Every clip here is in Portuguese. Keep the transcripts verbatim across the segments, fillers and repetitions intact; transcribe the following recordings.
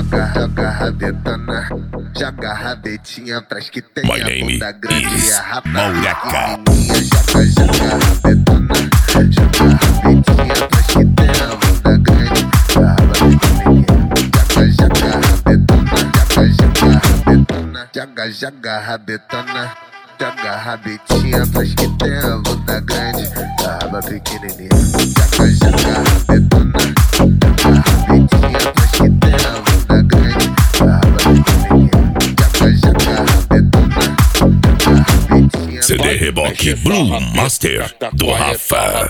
joga, joga rabetona, joga rabetinha pras que tem My a name bunda grande is e a rapa Mauraca. pequenininha. Joga, joga rabetona, joga rabetinha pras que tem a bunda grande e a rapa pequenininha. Joga, joga rabetona, joga, joga rabetona, joga, joga rabetona, joga rabetinha pras que tem a bunda grande e a rapa pequenininha. Joga, joga rabetona, joga rabetinha pras que tem a bunda grande e a rapa pequenininha. Joga, joga rabetona, joga rabetinha. C D Reboque Blue Master do Rafa.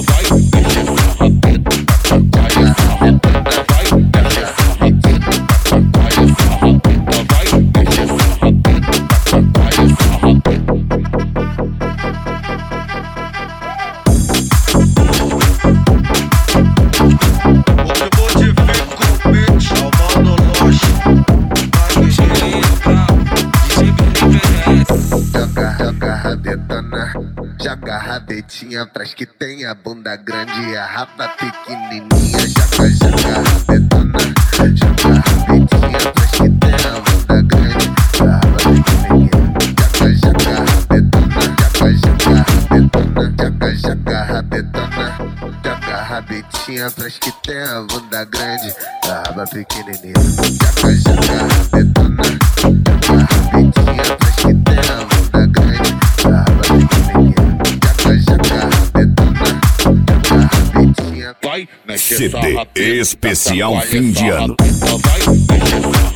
Joga, joga rabetona, joga rabetinha pras que tem a bunda grande e a rapa pequenininha. Joga, joga rabetona, joga rabetinha pras que tem a bunda grande e a rapa pequenininha. Joga, joga rabetona, joga, joga rabetona, joga, joga rabetona, joga rabetinha pras que tem a bunda grande e a rapa pequenininha. Joga, joga rabetona, joga rabetinha pras que tem a bunda grande e a rapa pequenininha. Joga, joga rabetona, joga rabetinha. C D especial fim de ano. Vai,